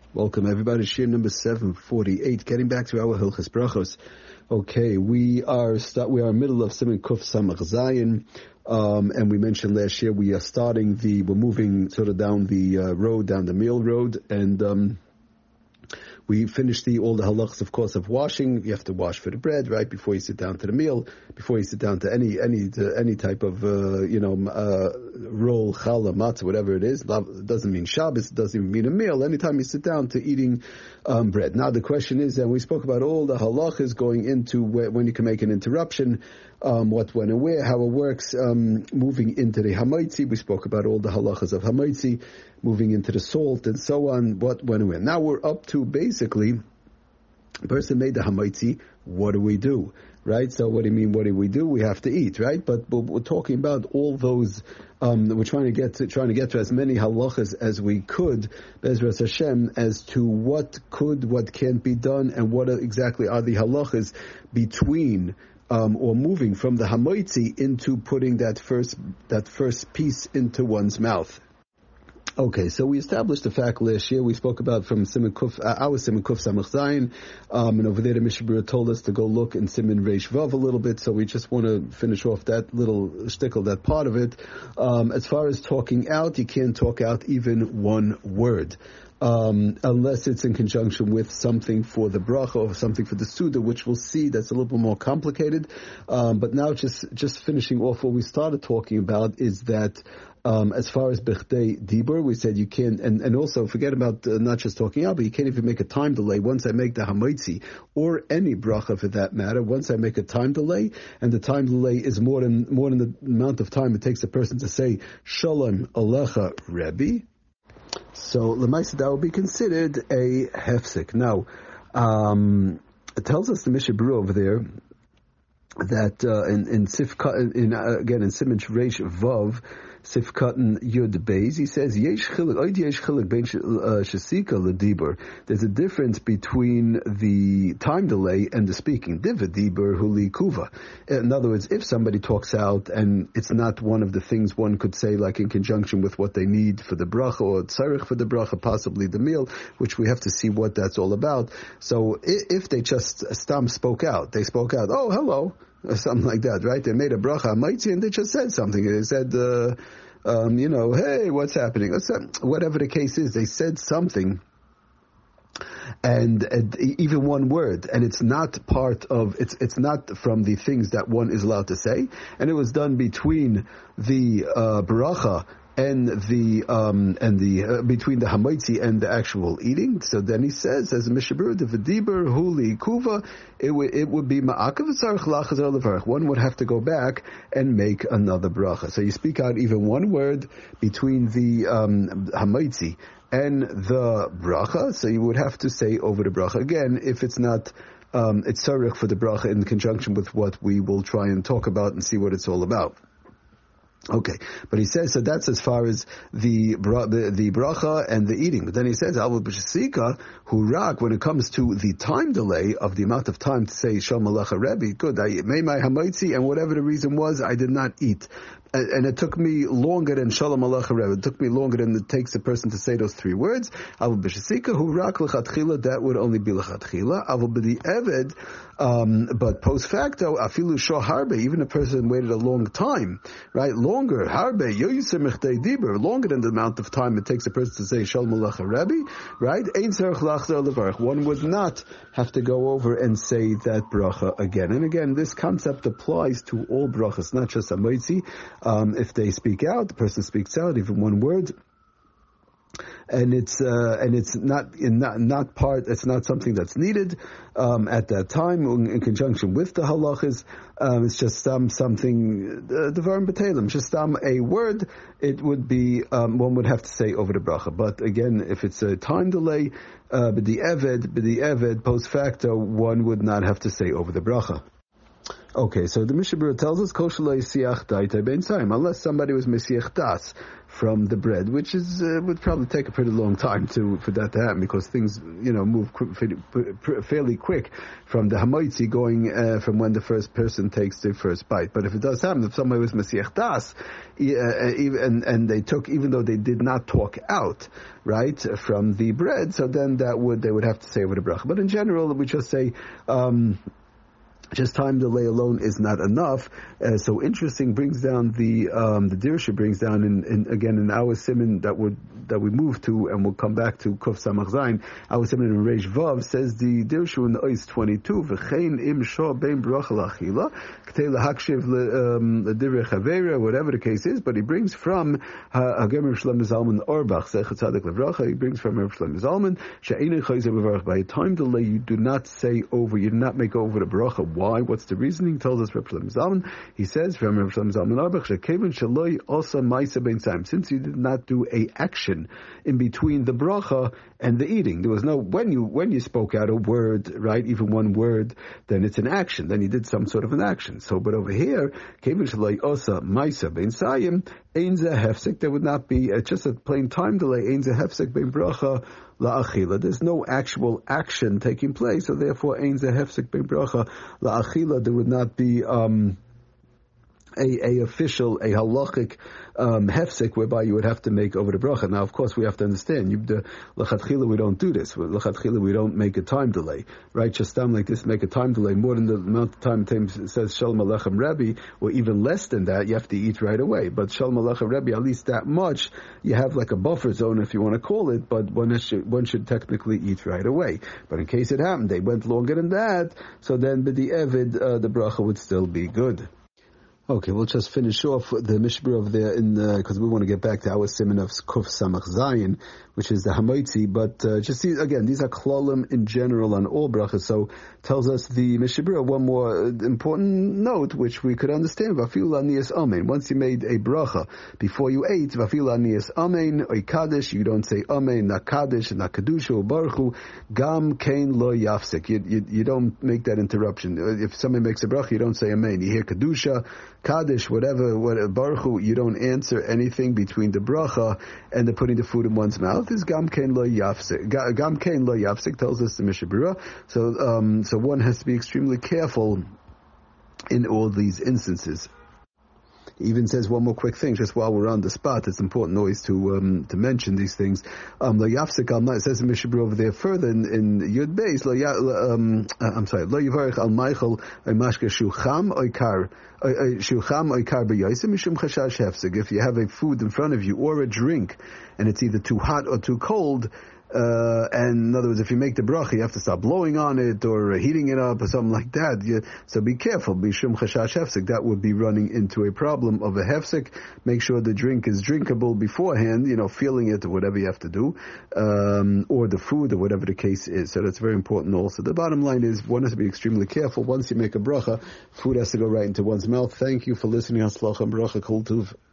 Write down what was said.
Welcome everybody, Shir number 748, getting back to our Hilchos Brachos. Okay, we are middle of Siman Kuf Samach Zayin, and we mentioned last year we're moving sort of down the road, down the meal road, and we finished all the halachas, of course, of washing. You have to wash for the bread, right, before you sit down to the meal, before you sit down to any type of, roll, challah, matzah, whatever it is. It doesn't mean Shabbos, it doesn't even mean a meal. Anytime you sit down to eating bread. Now the question is, and we spoke about all the halachas going into when you can make an interruption, what, when, and where, how it works, moving into the hamaitzi. We spoke about all the halachas of hamaitzi, moving into the salt and so on, what, when, and where. Now we're up to basically, a person made the hamaitzi, what do we do? Right? So what do you mean, what do we do? We have to eat, right? But we're talking about all those, we're trying to get to as many halachas as we could, Bezras Hashem, as to what can't be done, and what exactly are the halachas between or moving from the hamaitzi into putting that first piece into one's mouth. Okay, so we established the fact last year. We spoke about from Siman Kuf, our Siman Kuf Samach Zayin, and over there the Mishnah Berurah told us to go look in Siman Reish Vav a little bit. So we just want to finish off that little shtickle, that part of it. As far as talking out, you can't talk out even one word. Unless it's in conjunction with something for the bracha or something for the suda, which we'll see that's a little bit more complicated. But now just finishing off what we started talking about is that as far as Bechdei Dibur, we said you can, and also forget about not just talking out, but you can't even make a time delay. Once I make the hamaitzi, or any bracha for that matter, once I make a time delay, and the time delay is more than the amount of time it takes a person to say Shalom Alecha Rebbe, so Lemaisa, that will be considered a hefsek. Now, it tells us the Mishnah Berurah over there that in Siman Reish Vav, Sifkatan Yud Beis, he says yesh chiluk ben shesika ledibur. There's a difference between the time delay and the speaking. Diva dibur huli kuva. In other words, if somebody talks out and it's not one of the things one could say, like in conjunction with what they need for the bracha or tzarich for the bracha, possibly the meal, which we have to see what that's all about. So if they just spoke out, oh hello, or something like that, right? They made a bracha hamaitzi and they just said something. They said, hey, what's happening? Whatever the case is, they said something, and even one word, and it's not part of, it's not from the things that one is allowed to say, and it was done between the bracha and the between the hamaitzi and the actual eating. So then he says, as a Mishnah Berurah, the v'dibur huli kuva, it would be ma'akav tzarich lachaz levarach. One would have to go back and make another bracha. So you speak out even one word between the hamaitzi and the bracha, so you would have to say over the bracha again if it's not it's tzarich for the bracha in conjunction with what we will try and talk about and see what it's all about. Okay, but he says, so that's as far as the bracha and the eating. But then he says, Avu b'shesika hurak, when it comes to the time delay of the amount of time to say Shalom Alecha Rebbe, good, I made my hamaitzi, and whatever the reason was, I did not eat. And it took me longer than Shalom Alecha Rebbe. It took me longer than it takes a person to say those three words. Avu b'shesika hurak l'chatchila, that would only be l'chatchila. Avu b'di'eved, but post facto, afilu shoharbe, even a person waited a long time, right? Longer, harbe, yoyser mechdei dibur, longer than the amount of time it takes a person to say Shalom Alecha Rebbe, right? Ein tzarich lachzor levarach. One would not have to go over and say that bracha again. And again, this concept applies to all brachas, not just hamaitzi. If they speak out, the person speaks out, even one word, and it's not something that's needed at that time in conjunction with the halachas. It's just something devarim b'teilim, just a word. It would be one would have to say over the bracha. But again, if it's a time delay, b'di'eved post facto, one would not have to say over the bracha. Okay, so the Mishnah Berurah tells us kol shelo yisiach daitei bein tzayim, unless somebody was mesiach das from the bread, which is would probably take a pretty long time for that to happen, because things move fairly quick from the hamaitzi going from when the first person takes the first bite. But if it does happen, if somebody was mesiach das, and they took, even though they did not talk out, right, from the bread, so then they would have to say over the bracha. But in general, we just say. Just time delay alone is not enough. So interesting brings down the Dirsha brings down in our siman that we move to, and we'll come back to Kuf Samach Zayin. Our siman in Reish Vav says the Dirsha in the Ois 22 v'chein im shor bein bracha lachila k'tei lahakshiv l'divrei chavera, whatever the case is. But he brings from Hagemer Shlomo Zalman Orbach Zechat Tzadik Levracha. He brings from Rav Shlomo Zalman she'einu chayzer b'varach. By a time delay, you do not say over. You do not make over the bracha. Why? What's the reasoning? Tells us Rav Shlomo Zalman. He says from Rav Shlomo Zalman Arbach, shekeven shaloi osa ma'isa bein tzayim. Since you did not do a action in between the bracha and the eating, there was no when you spoke out a word, right? Even one word, then it's an action. Then you did some sort of an action. So, but over here, keven shaloi osa ma'isa bein tzayim, ein ze hefsek. There would not be just a plain time delay. Ein ze hefsek bein bracha la'achila. There's no actual action taking place, so therefore ein ze hefsek bein bracha la'achila. There would not be a official, a halachic hefsek whereby you would have to make over the bracha. Now, of course, we have to understand, l'chatchila we don't do this. L'chatchila we don't make a time delay, right? Shastam like this, make a time delay more than the amount of time it says Shalom Alechem Rebbe, or even less than that, you have to eat right away. But Shalom Alechem Rebbe, at least that much, you have like a buffer zone if you want to call it, but one should technically eat right away. But in case it happened, they went longer than that, so then b'di evid, the bracha would still be good. Okay, we'll just finish off the Mishnah over there because we want to get back to our siman of Kuf Samach Zayin, which is the Hamaitzi. But just see, again, these are klalim in general on all brachas. So tells us the Mishnah one more important note, which we could understand. Vafil aniyas amen. Once you made a bracha before you ate, vafil aniyas amen or kaddish, you don't say amen, not kaddish, not kedusha or baruchu. Gam kain lo yafsek. You don't make that interruption. If somebody makes a bracha, you don't say amen. You hear kedusha, kaddish, whatever, baruchu, you don't answer anything between the bracha and the putting the food in one's mouth. Is gam kain lo yafsek. Gam kain lo yafsek tells us the Mishnah Berurah. So one has to be extremely careful in all these instances. He even says one more quick thing, just while we're on the spot. It's important always to mention these things. Lo yafsek al, it says in Mishnah Berurah over there further in Yud Beis. Lo yivarech al Michael mashke shucham oikar. If you have a food in front of you or a drink and it's either too hot or too cold, and in other words, if you make the bracha, you have to stop blowing on it or heating it up or something like that. So be careful. Bishum chashash hefsek. That would be running into a problem of a hefsek. Make sure the drink is drinkable beforehand, feeling it or whatever you have to do, or the food or whatever the case is. So that's very important also. The bottom line is one has to be extremely careful. Once you make a bracha, food has to go right into one's mouth. Thank you for listening. Haslach and bracha kol tuv.